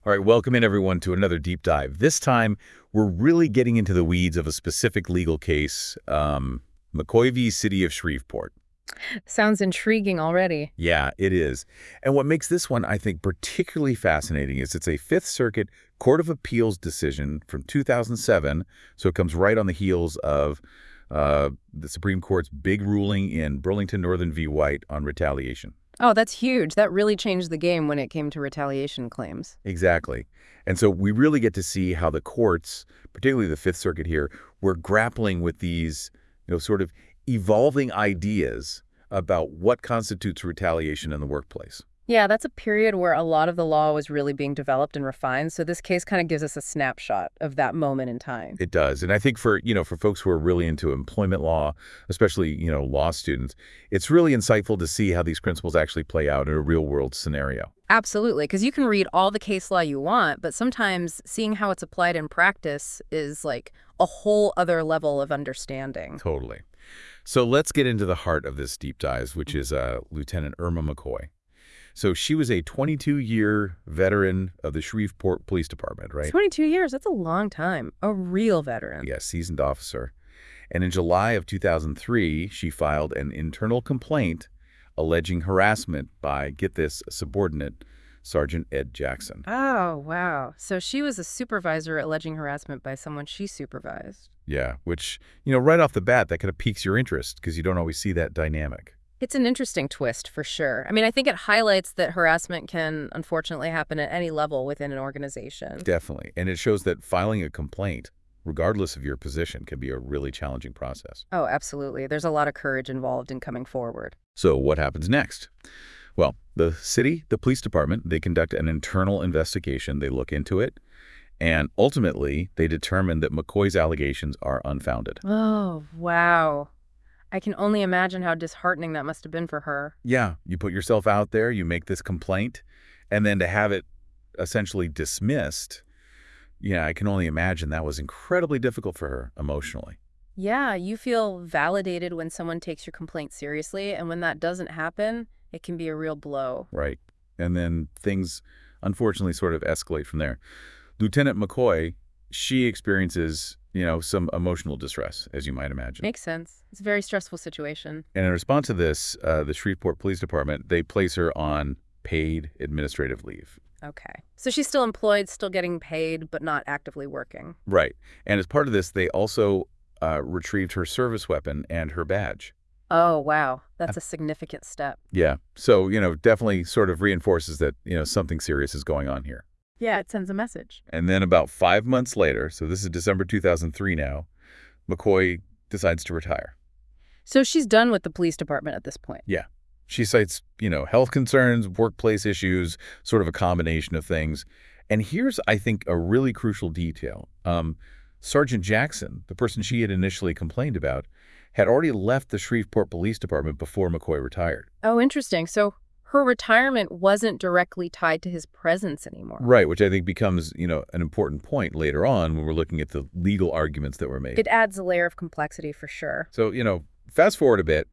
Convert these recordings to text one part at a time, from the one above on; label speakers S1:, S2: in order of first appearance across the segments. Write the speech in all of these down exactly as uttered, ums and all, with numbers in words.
S1: All right, welcome in everyone to another deep dive. This time, we're really getting into the weeds of a specific legal case, um, McCoy v. City of Shreveport.
S2: Sounds intriguing already.
S1: Yeah, it is. And what makes this one, I think, particularly fascinating is it's a Fifth Circuit Court of Appeals decision from two thousand seven, so it comes right on the heels of uh, the Supreme Court's big ruling in Burlington Northern v. White on retaliation.
S2: Oh, that's huge. That really changed the game when it came to retaliation claims.
S1: Exactly. And so we really get to see how the courts, particularly the Fifth Circuit here, were grappling with these, you know, sort of evolving ideas about what constitutes retaliation in the workplace.
S2: Yeah, that's a period where a lot of the law was really being developed and refined, so this case kind of gives us a snapshot of that moment in time.
S1: It does. And I think for, you know, for folks who are really into employment law, especially, you know, law students, it's really insightful to see how these principles actually play out in a real-world scenario.
S2: Absolutely, because you can read all the case law you want, but sometimes seeing how it's applied in practice is like a whole other level of understanding.
S1: Totally. So let's get into the heart of this deep dive, which is uh, Lieutenant Irma McCoy. So she was a twenty-two-year veteran of the Shreveport Police Department, right?
S2: twenty-two years, that's a long time. A real veteran.
S1: Yes, seasoned officer. And in July of two thousand three, she filed an internal complaint alleging harassment by, get this, a subordinate, Sergeant Ed Jackson.
S2: Oh, wow. So she was a supervisor alleging harassment by someone she supervised.
S1: Yeah, which, you know, right off the bat, that kind of piques your interest because you don't always see that dynamic.
S2: It's an interesting twist, for sure. I mean, I think it highlights that harassment can unfortunately happen at any level within an organization.
S1: Definitely. And it shows that filing a complaint, regardless of your position, can be a really challenging process.
S2: Oh, absolutely. There's a lot of courage involved in coming forward.
S1: So what happens next? Well, the city, the police department, they conduct an internal investigation. They look into it. And ultimately, they determine that McCoy's allegations are unfounded.
S2: Oh, wow. I can only imagine how disheartening that must have been for her.
S1: Yeah, you put yourself out there, you make this complaint, and then to have it essentially dismissed, yeah, I can only imagine that was incredibly difficult for her emotionally.
S2: Yeah, you feel validated when someone takes your complaint seriously, and when that doesn't happen, it can be a real blow.
S1: Right. And then things, unfortunately, sort of escalate from there. Lieutenant McCoy, she experiences, you know, some emotional distress, as you might imagine.
S2: Makes sense. It's a very stressful situation.
S1: And in response to this, uh, the Shreveport Police Department, they place her on paid administrative leave.
S2: Okay. So she's still employed, still getting paid, but not actively working.
S1: Right. And as part of this, they also uh, retrieved her service weapon and her badge.
S2: Oh, wow. That's a significant step.
S1: Yeah. So, you know, definitely sort of reinforces that, you know, something serious is going on here.
S2: Yeah, it sends a message.
S1: And then about five months later, so this is December two thousand three now, McCoy decides to retire.
S2: So she's done with the police department at this point.
S1: Yeah. She cites, you know, health concerns, workplace issues, sort of a combination of things. And here's, I think, a really crucial detail. Um, Sergeant Jackson, the person she had initially complained about, had already left the Shreveport Police Department before McCoy retired.
S2: Oh, interesting. So her retirement wasn't directly tied to his presence anymore.
S1: Right, which I think becomes, you know, an important point later on when we're looking at the legal arguments that were made.
S2: It adds a layer of complexity for sure.
S1: So, you know, fast forward a bit,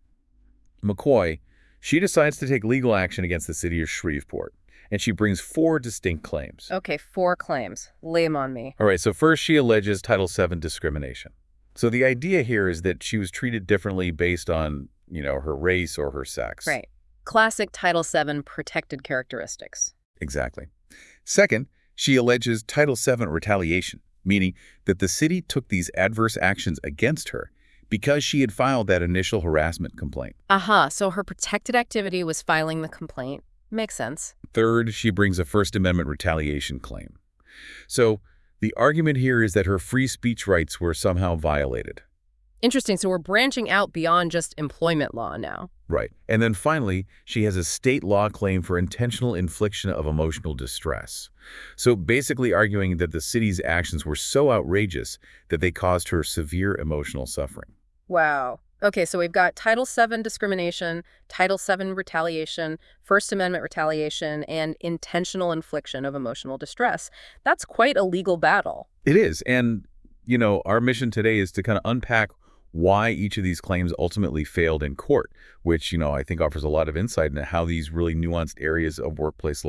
S1: McCoy, she decides to take legal action against the city of Shreveport, and she brings four distinct claims.
S2: Okay, four claims. Lay them on me.
S1: All right, so first she alleges Title seven discrimination. So the idea here is that she was treated differently based on, you know, her race or her sex.
S2: Right. Classic Title seven protected characteristics.
S1: Exactly. Second, she alleges Title seven retaliation, meaning that the city took these adverse actions against her because she had filed that initial harassment complaint.
S2: Aha, so her protected activity was filing the complaint. Makes sense.
S1: Third, she brings a First Amendment retaliation claim. So the argument here is that her free speech rights were somehow violated.
S2: Interesting. So we're branching out beyond just employment law now.
S1: Right. And then finally, she has a state law claim for intentional infliction of emotional distress. So basically arguing that the city's actions were so outrageous that they caused her severe emotional suffering.
S2: Wow. Okay, so we've got Title seven discrimination, Title seven retaliation, First Amendment retaliation, and intentional infliction of emotional distress. That's quite a legal battle.
S1: It is. And, you know, our mission today is to kind of unpack why each of these claims ultimately failed in court, which, you know, I think offers a lot of insight into how these really nuanced areas of workplace law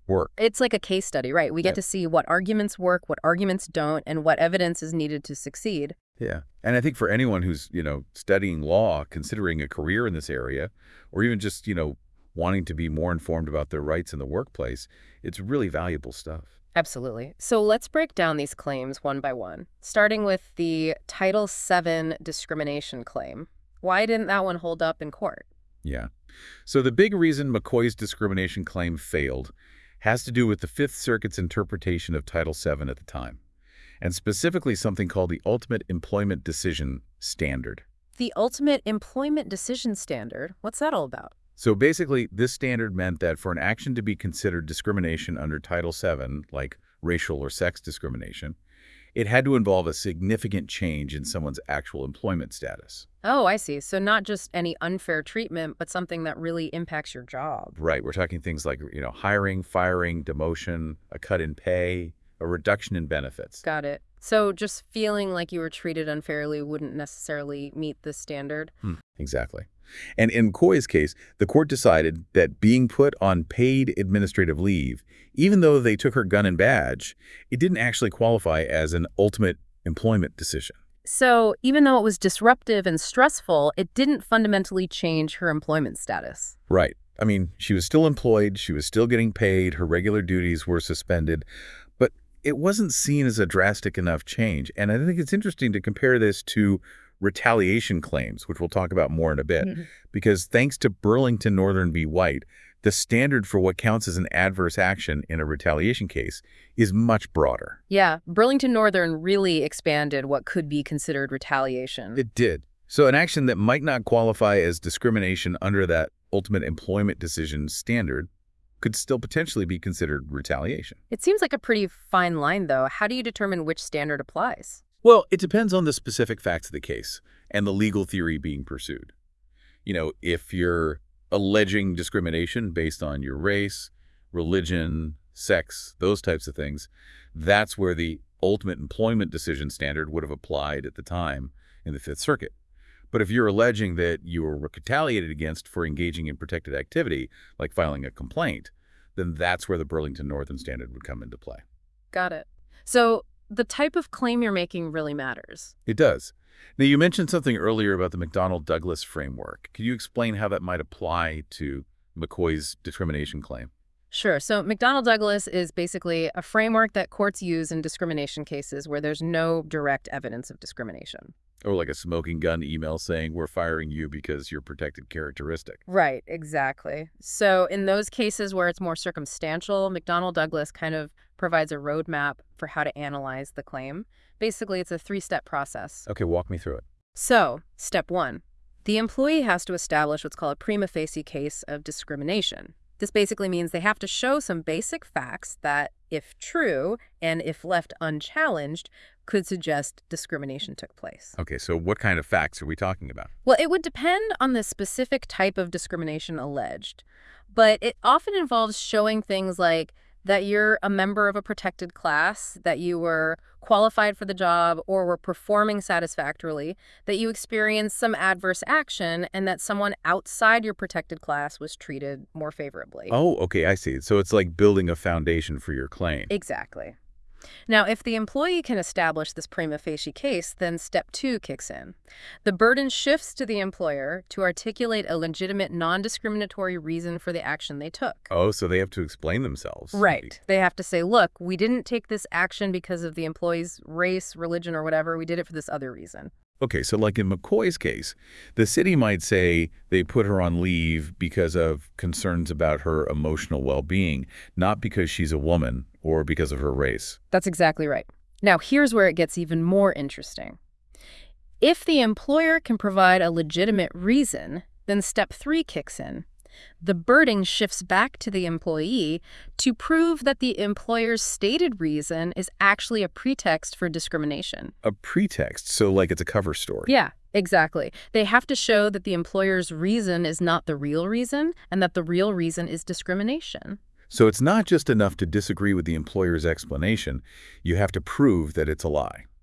S1: work.
S2: It's like a case study, right? We get
S1: Yeah.
S2: to see what arguments work, what arguments don't, and what evidence is needed to succeed.
S1: Yeah. And I think for anyone who's, you know, studying law, considering a career in this area, or even just, you know, wanting to be more informed about their rights in the workplace, it's really valuable stuff.
S2: Absolutely. So let's break down these claims one by one, starting with the Title seven discrimination claim. Why didn't that one hold up in court?
S1: Yeah. So the big reason McCoy's discrimination claim failed has to do with the Fifth Circuit's interpretation of Title seven at the time, and specifically something called the Ultimate Employment Decision Standard.
S2: The ultimate employment decision standard, what's that all about?
S1: So basically, this standard meant that for an action to be considered discrimination under Title seven, like racial or sex discrimination, it had to involve a significant change in someone's actual employment status.
S2: Oh, I see. So not just any unfair treatment, but something that really impacts your job.
S1: Right. We're talking things like, you know, hiring, firing, demotion, a cut in pay, a reduction in benefits.
S2: Got it. So just feeling like you were treated unfairly wouldn't necessarily meet this standard?
S1: Hmm, exactly. And in McCoy's case, the court decided that being put on paid administrative leave, even though they took her gun and badge, it didn't actually qualify as an ultimate employment decision.
S2: So even though it was disruptive and stressful, it didn't fundamentally change her employment status.
S1: Right. I mean, she was still employed, she was still getting paid, her regular duties were suspended, but it wasn't seen as a drastic enough change. And I think it's interesting to compare this to retaliation claims, which we'll talk about more in a bit,
S2: Mm-hmm.
S1: because thanks to Burlington Northern v. White, the standard for what counts as an adverse action in a retaliation case is much broader.
S2: Yeah, Burlington Northern really expanded what could be considered retaliation.
S1: It did. So an action that might not qualify as discrimination under that ultimate employment decision standard could still potentially be considered retaliation.
S2: It seems like a pretty fine line, though. How do you determine which standard applies?
S1: Well, it depends on the specific facts of the case and the legal theory being pursued. You know, if you're alleging discrimination based on your race, religion, sex, those types of things, that's where the ultimate employment decision standard would have applied at the time in the Fifth Circuit. But if you're alleging that you were retaliated against for engaging in protected activity, like filing a complaint, then that's where the Burlington Northern standard would come into play.
S2: Got it. So the type of claim you're making really matters.
S1: It does. Now, you mentioned something earlier about the McDonnell-Douglas framework. Could you explain how that might apply to McCoy's discrimination claim?
S2: Sure. So McDonnell-Douglas is basically a framework that courts use in discrimination cases where there's no direct evidence of discrimination.
S1: Or like a smoking gun email saying, we're firing you because you're protected characteristic.
S2: Right, exactly. So in those cases where it's more circumstantial, McDonnell-Douglas kind of provides a roadmap for how to analyze the claim. Basically, it's a three-step process.
S1: Okay, walk me through it.
S2: So, step one, the employee has to establish what's called a prima facie case of discrimination. This basically means they have to show some basic facts that, if true and if left unchallenged, could suggest discrimination took place.
S1: Okay, so what kind of facts are we talking about?
S2: Well, it would depend on the specific type of discrimination alleged, but it often involves showing things like that you're a member of a protected class, that you were qualified for the job or were performing satisfactorily, that you experienced some adverse action, and that someone outside your protected class was treated more favorably.
S1: Oh, okay, I see. So it's like building a foundation for your claim.
S2: Exactly. Now, if the employee can establish this prima facie case, then step two kicks in. The burden shifts to the employer to articulate a legitimate non-discriminatory reason for the action they took.
S1: Oh, so they have to explain themselves.
S2: Right. They have to say, look, we didn't take this action because of the employee's race, religion, or whatever. We did it for this other reason.
S1: Okay, so like in McCoy's case, the city might say they put her on leave because of concerns about her emotional well-being, not because she's a woman or because of her race.
S2: That's exactly right. Now, here's where it gets even more interesting. If the employer can provide a legitimate reason, then step three kicks in. The burden shifts back to the employee to prove that the employer's stated reason is actually a pretext for discrimination.
S1: A pretext, so like it's a cover story.
S2: Yeah, exactly. They have to show that the employer's reason is not the real reason and that the real reason is discrimination.
S1: So it's not just enough to disagree with the employer's explanation. You have to prove that it's a lie.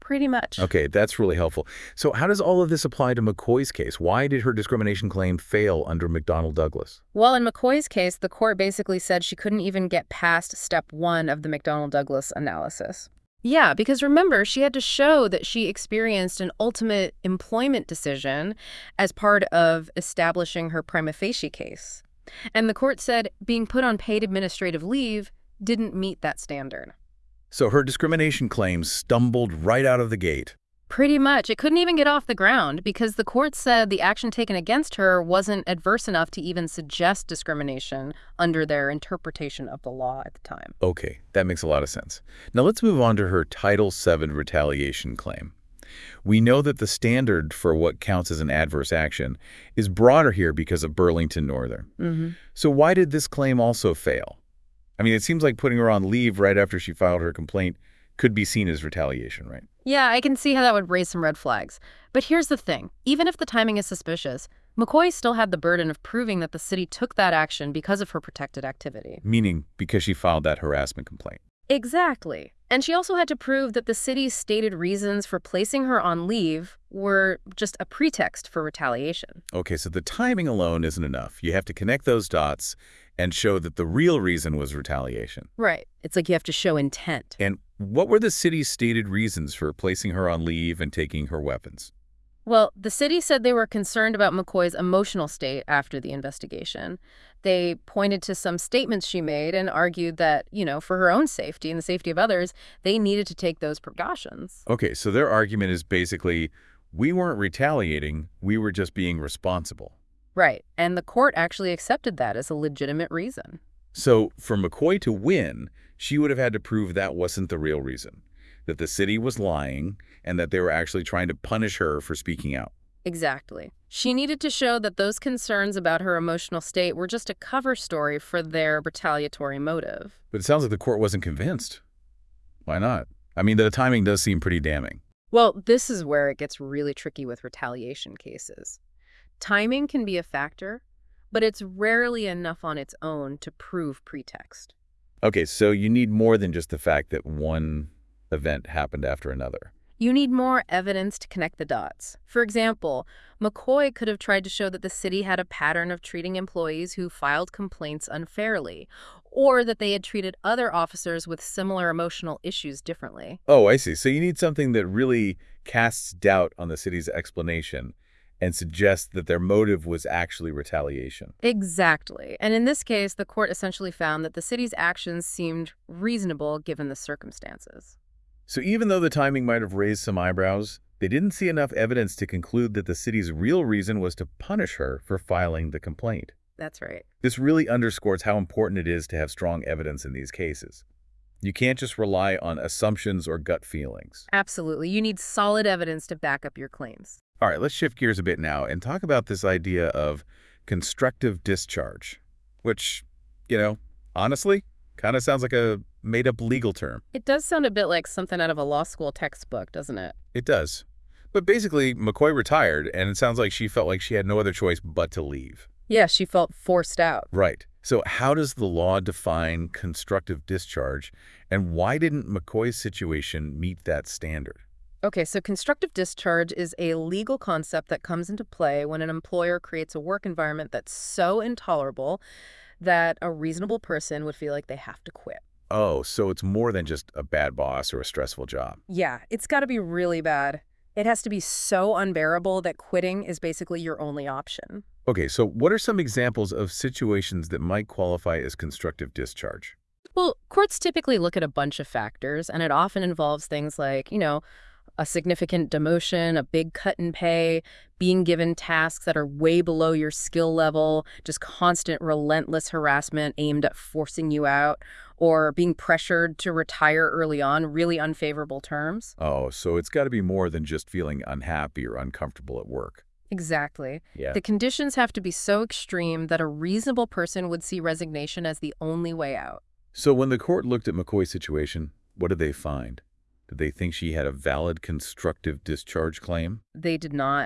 S2: Pretty much.
S1: Okay, that's really helpful. So how does all of this apply to McCoy's case? Why did her discrimination claim fail under McDonnell Douglas?
S2: Well, in McCoy's case, the court basically said she couldn't even get past step one of the McDonnell Douglas analysis. Yeah, because remember, she had to show that she experienced an ultimate employment decision as part of establishing her prima facie case. And the court said being put on paid administrative leave didn't meet that standard.
S1: So her discrimination claims stumbled right out of the gate.
S2: Pretty much. It couldn't even get off the ground because the court said the action taken against her wasn't adverse enough to even suggest discrimination under their interpretation of the law at the time.
S1: Okay, that makes a lot of sense. Now let's move on to her Title seven retaliation claim. We know that the standard for what counts as an adverse action is broader here because of Burlington Northern.
S2: Mm-hmm.
S1: So why did this claim also fail? I mean, it seems like putting her on leave right after she filed her complaint could be seen as retaliation, right?
S2: Yeah, I can see how that would raise some red flags. But here's the thing. Even if the timing is suspicious, McCoy still had the burden of proving that the city took that action because of her protected activity.
S1: Meaning because she filed that harassment complaint.
S2: Exactly. And she also had to prove that the city's stated reasons for placing her on leave were just a pretext for retaliation.
S1: Okay, so the timing alone isn't enough. You have to connect those dots and show that the real reason was retaliation.
S2: Right. It's like you have to show intent.
S1: And what were the city's stated reasons for placing her on leave and taking her weapons?
S2: Well, the city said they were concerned about McCoy's emotional state after the investigation. They pointed to some statements she made and argued that, you know, for her own safety and the safety of others, they needed to take those precautions.
S1: Okay, so their argument is basically, we weren't retaliating, we were just being responsible.
S2: Right. And the court actually accepted that as a legitimate reason.
S1: So for McCoy to win, she would have had to prove that wasn't the real reason, that the city was lying and that they were actually trying to punish her for speaking out.
S2: Exactly. She needed to show that those concerns about her emotional state were just a cover story for their retaliatory motive.
S1: But it sounds like the court wasn't convinced. Why not? I mean, the timing does seem pretty damning.
S2: Well, this is where it gets really tricky with retaliation cases. Timing can be a factor, but it's rarely enough on its own to prove pretext.
S1: Okay, so you need more than just the fact that one event happened after another.
S2: You need more evidence to connect the dots. For example, McCoy could have tried to show that the city had a pattern of treating employees who filed complaints unfairly, or that they had treated other officers with similar emotional issues differently.
S1: Oh, I see. So you need something that really casts doubt on the city's explanation and suggests that their motive was actually retaliation.
S2: Exactly. And in this case, the court essentially found that the city's actions seemed reasonable given the circumstances.
S1: So even though the timing might have raised some eyebrows, they didn't see enough evidence to conclude that the city's real reason was to punish her for filing the complaint.
S2: That's right.
S1: This really underscores how important it is to have strong evidence in these cases. You can't just rely on assumptions or gut feelings.
S2: Absolutely. You need solid evidence to back up your claims.
S1: All right, let's shift gears a bit now and talk about this idea of constructive discharge, which, you know, honestly, kind of sounds like a made-up legal term.
S2: It does sound a bit like something out of a law school textbook, doesn't it?
S1: It does. But basically, McCoy retired, and it sounds like she felt like she had no other choice but to leave.
S2: Yeah, she felt forced out.
S1: Right. So how does the law define constructive discharge, and why didn't McCoy's situation meet that standard?
S2: Okay, so constructive discharge is a legal concept that comes into play when an employer creates a work environment that's so intolerable that a reasonable person would feel like they have to quit.
S1: Oh, so it's more than just a bad boss or a stressful job.
S2: Yeah, it's got to be really bad. It has to be so unbearable that quitting is basically your only option.
S1: Okay, so what are some examples of situations that might qualify as constructive discharge?
S2: Well, courts typically look at a bunch of factors, and it often involves things like, you know, a significant demotion, a big cut in pay, being given tasks that are way below your skill level, just constant relentless harassment aimed at forcing you out, or being pressured to retire early on, really unfavorable terms.
S1: Oh, so it's got to be more than just feeling unhappy or uncomfortable at work.
S2: Exactly.
S1: Yeah.
S2: The conditions have to be so extreme that a reasonable person would see resignation as the only way out.
S1: So when the court looked at McCoy's situation, what did they find? Did they think she had a valid constructive discharge claim?
S2: They did not.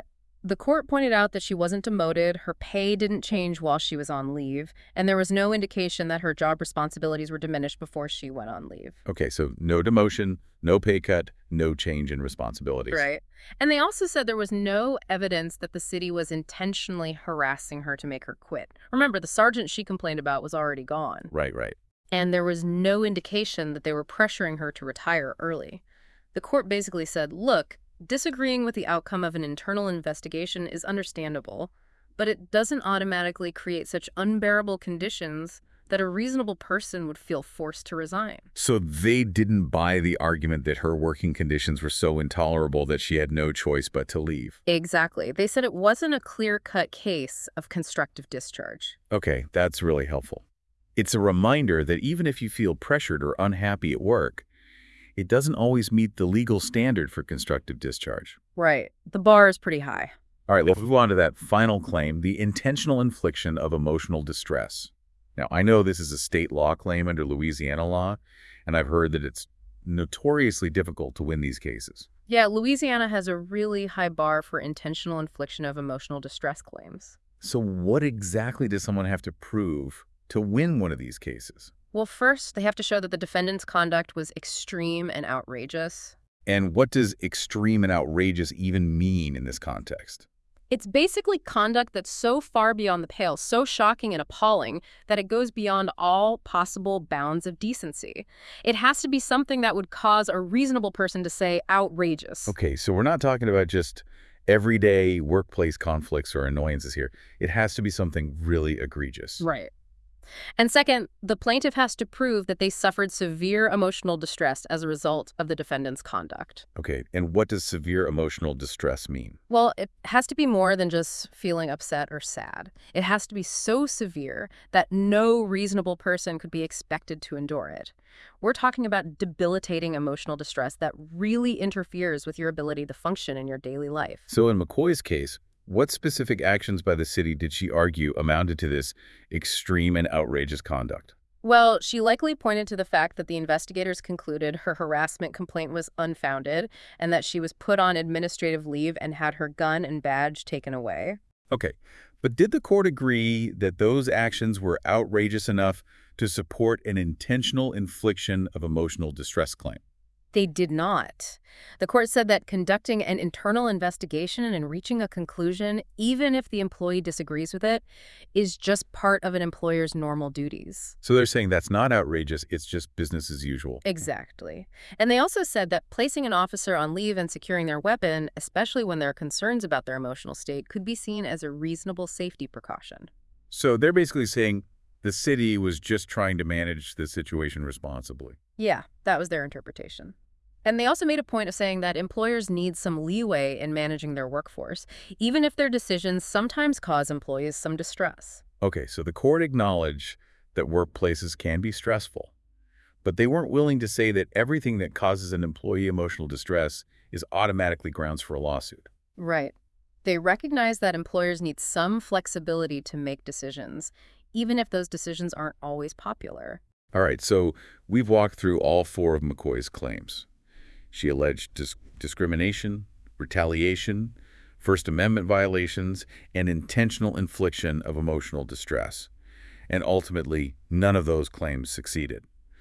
S2: The court pointed out that she wasn't demoted, her pay didn't change while she was on leave, and there was no indication that her job responsibilities were diminished before she went on leave.
S1: Okay, so no demotion, no pay cut, no change in responsibilities.
S2: Right. And they also said there was no evidence that the city was intentionally harassing her to make her quit. Remember, the sergeant she complained about was already gone.
S1: Right, right.
S2: And there was no indication that they were pressuring her to retire early. The court basically said, look, disagreeing with the outcome of an internal investigation is understandable, but it doesn't automatically create such unbearable conditions that a reasonable person would feel forced to resign.
S1: So they didn't buy the argument that her working conditions were so intolerable that she had no choice but to leave.
S2: Exactly. They said it wasn't a clear-cut case of constructive discharge.
S1: Okay, that's really helpful. It's a reminder that even if you feel pressured or unhappy at work, it doesn't always meet the legal standard for constructive discharge.
S2: Right. The bar is pretty high.
S1: All right, let's move on to that final claim, the intentional infliction of emotional distress. Now, I know this is a state law claim under Louisiana law, and I've heard that it's notoriously difficult to win these cases.
S2: Yeah, Louisiana has a really high bar for intentional infliction of emotional distress claims.
S1: So what exactly does someone have to prove to win one of these cases?
S2: Well, first, they have to show that the defendant's conduct was extreme and outrageous.
S1: And what does extreme and outrageous even mean in this context?
S2: It's basically conduct that's so far beyond the pale, so shocking and appalling, that it goes beyond all possible bounds of decency. It has to be something that would cause a reasonable person to say outrageous.
S1: Okay, so we're not talking about just everyday workplace conflicts or annoyances here. It has to be something really egregious.
S2: Right. And second, the plaintiff has to prove that they suffered severe emotional distress as a result of the defendant's conduct.
S1: Okay, and what does severe emotional distress mean?
S2: Well, it has to be more than just feeling upset or sad. It has to be so severe that no reasonable person could be expected to endure it. We're talking about debilitating emotional distress that really interferes with your ability to function in your daily life.
S1: So in McCoy's case, what specific actions by the city did she argue amounted to this extreme and outrageous conduct?
S2: Well, she likely pointed to the fact that the investigators concluded her harassment complaint was unfounded and that she was put on administrative leave and had her gun and badge taken away.
S1: Okay, but did the court agree that those actions were outrageous enough to support an intentional infliction of emotional distress claim?
S2: They did not. The court said that conducting an internal investigation and reaching a conclusion, even if the employee disagrees with it, is just part of an employer's normal duties.
S1: So they're saying that's not outrageous, it's just business as usual.
S2: Exactly. And they also said that placing an officer on leave and securing their weapon, especially when there are concerns about their emotional state, could be seen as a reasonable safety precaution.
S1: So they're basically saying the city was just trying to manage the situation responsibly.
S2: Yeah, that was their interpretation. And they also made a point of saying that employers need some leeway in managing their workforce, even if their decisions sometimes cause employees some distress.
S1: Okay, so the court acknowledged that workplaces can be stressful, but they weren't willing to say that everything that causes an employee emotional distress is automatically grounds for a lawsuit.
S2: Right. They recognize that employers need some flexibility to make decisions, even if those decisions aren't always popular.
S1: All right, so we've walked through all four of McCoy's claims. She alleged dis discrimination, retaliation, First Amendment violations, and intentional infliction of emotional distress. And ultimately, none of those claims succeeded.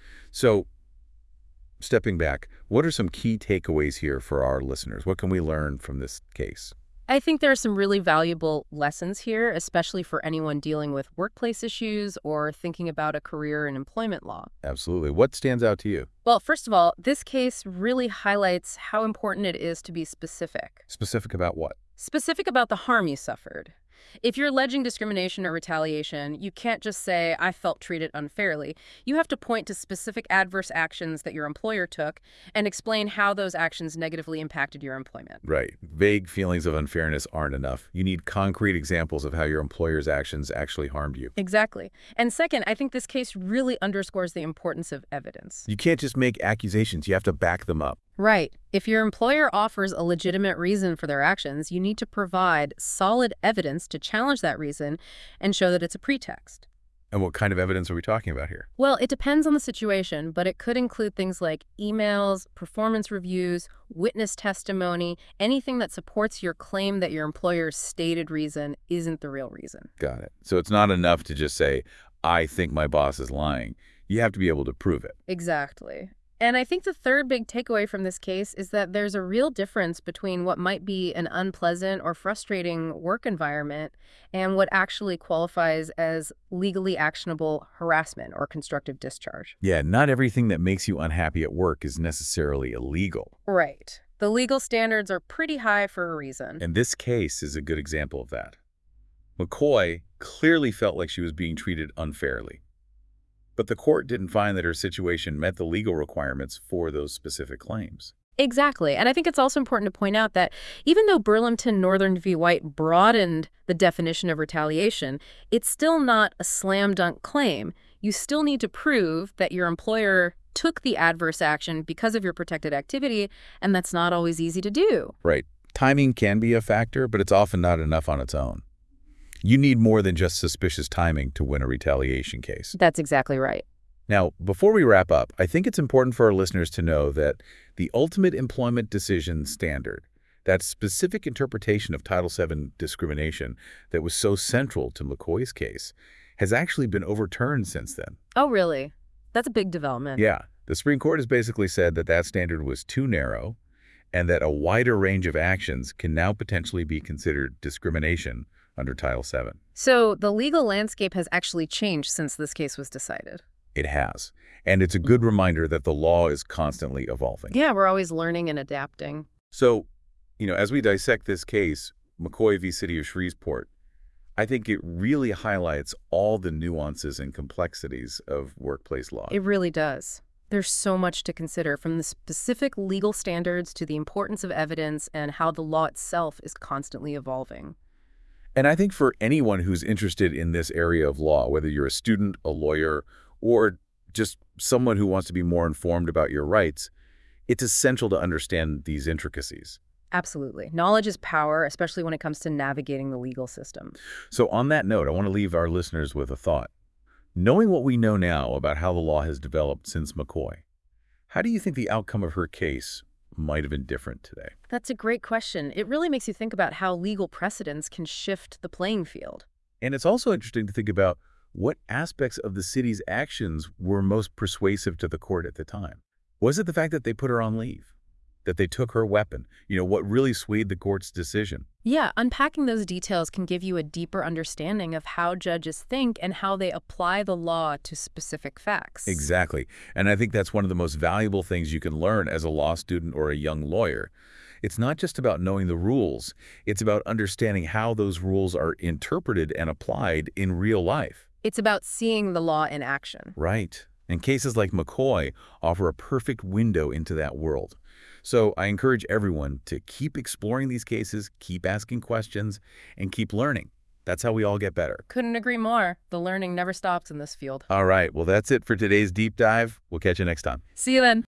S1: So, stepping back, what are some key takeaways here for our listeners? What can we learn from this case?
S2: I think there are some really valuable lessons here, especially for anyone dealing with workplace issues or thinking about a career in employment law.
S1: Absolutely. What stands out to you?
S2: Well, first of all, this case really highlights how important it is to be specific.
S1: Specific about what?
S2: Specific about the harm you suffered. If you're alleging discrimination or retaliation, you can't just say, I felt treated unfairly. You have to point to specific adverse actions that your employer took and explain how those actions negatively impacted your employment.
S1: Right. Vague feelings of unfairness aren't enough. You need concrete examples of how your employer's actions actually harmed you.
S2: Exactly. And second, I think this case really underscores the importance of evidence.
S1: You can't just make accusations. You have to back them up.
S2: Right. If your employer offers a legitimate reason for their actions, you need to provide solid evidence to challenge that reason and show that it's a pretext.
S1: And what kind of evidence are we talking about here?
S2: Well, it depends on the situation, but it could include things like emails, performance reviews, witness testimony, anything that supports your claim that your employer's stated reason isn't the real reason.
S1: Got it. So it's not enough to just say, I think my boss is lying. You have to be able to prove it.
S2: Exactly. And I think the third big takeaway from this case is that there's a real difference between what might be an unpleasant or frustrating work environment and what actually qualifies as legally actionable harassment or constructive discharge.
S1: Yeah, not everything that makes you unhappy at work is necessarily illegal.
S2: Right. The legal standards are pretty high for a reason.
S1: And this case is a good example of that. McCoy clearly felt like she was being treated unfairly. But the court didn't find that her situation met the legal requirements for those specific claims.
S2: Exactly. And I think it's also important to point out that even though Burlington Northern v. White broadened the definition of retaliation, it's still not a slam dunk claim. You still need to prove that your employer took the adverse action because of your protected activity, and that's not always easy to do.
S1: Right. Timing can be a factor, but it's often not enough on its own. You need more than just suspicious timing to win a retaliation case.
S2: That's exactly right.
S1: Now, before we wrap up, I think it's important for our listeners to know that the ultimate employment decision standard, that specific interpretation of Title seven discrimination that was so central to McCoy's case, has actually been overturned since then.
S2: Oh, really? That's a big development.
S1: Yeah. The Supreme Court has basically said that that standard was too narrow and that a wider range of actions can now potentially be considered discrimination under Title seven.
S2: So the legal landscape has actually changed since this case was decided.
S1: It has. And it's a good reminder that the law is constantly evolving.
S2: Yeah, we're always learning and adapting.
S1: So, you know, as we dissect this case, McCoy v. City of Shreveport, I think it really highlights all the nuances and complexities of workplace law.
S2: It really does. There's so much to consider, from the specific legal standards to the importance of evidence and how the law itself is constantly evolving.
S1: And I think for anyone who's interested in this area of law, whether you're a student, a lawyer, or just someone who wants to be more informed about your rights, it's essential to understand these intricacies.
S2: Absolutely. Knowledge is power, especially when it comes to navigating the legal system.
S1: So on that note, I want to leave our listeners with a thought. Knowing what we know now about how the law has developed since McCoy, how do you think the outcome of her case might have been different today?
S2: That's a great question. It really makes you think about how legal precedents can shift the playing field.
S1: And it's also interesting to think about what aspects of the city's actions were most persuasive to the court at the time. Was it the fact that they put her on leave? That they took her weapon? You know, what really swayed the court's decision?
S2: Yeah, unpacking those details can give you a deeper understanding of how judges think and how they apply the law to specific facts.
S1: Exactly. And I think that's one of the most valuable things you can learn as a law student or a young lawyer. It's not just about knowing the rules. It's about understanding how those rules are interpreted and applied in real life.
S2: It's about seeing the law in action.
S1: Right. And cases like McCoy offer a perfect window into that world. So I encourage everyone to keep exploring these cases, keep asking questions, and keep learning. That's how we all get better.
S2: Couldn't agree more. The learning never stops in this field.
S1: All right. Well, that's it for today's deep dive. We'll catch you next time.
S2: See you then.